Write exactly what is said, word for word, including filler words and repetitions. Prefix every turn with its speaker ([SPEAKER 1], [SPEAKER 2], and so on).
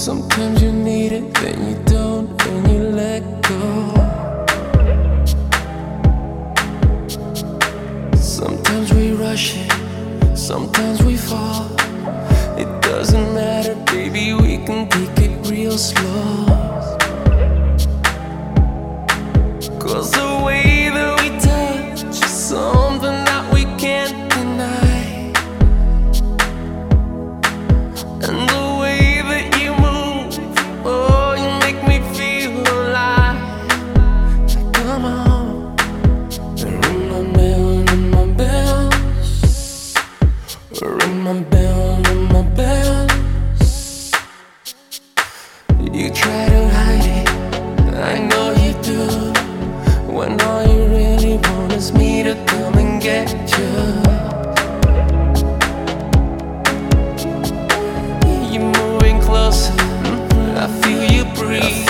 [SPEAKER 1] Sometimes you need it, then you don't, and you let go. Sometimes we rush it, sometimes we fall. It doesn't matter, baby, we can take it real slow. Cause the way that we touch is something that we can't deny. And the way that you move, oh, you make me feel alive. Come on, ring my bell, ring my bell, ring my bell, ring my bell. You try to hide it, I know you do, when all you really want is me to come and get you. You're moving closer, I feel you breathe.